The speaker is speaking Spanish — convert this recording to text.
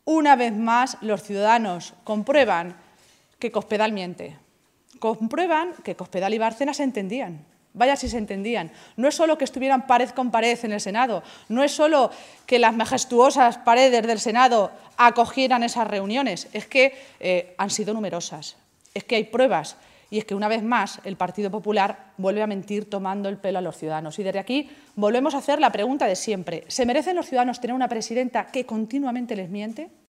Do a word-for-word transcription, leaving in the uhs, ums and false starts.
Una vez más, los ciudadanos comprueban que Cospedal miente. Comprueban que Cospedal y Bárcenas se entendían. Vaya si se entendían. No es solo que estuvieran pared con pared en el Senado, no es solo que las majestuosas paredes del Senado acogieran esas reuniones, es que eh, han sido numerosas, es que hay pruebas y es que una vez más el Partido Popular vuelve a mentir tomando el pelo a los ciudadanos. Y desde aquí volvemos a hacer la pregunta de siempre. ¿Se merecen los ciudadanos tener una presidenta que continuamente les miente?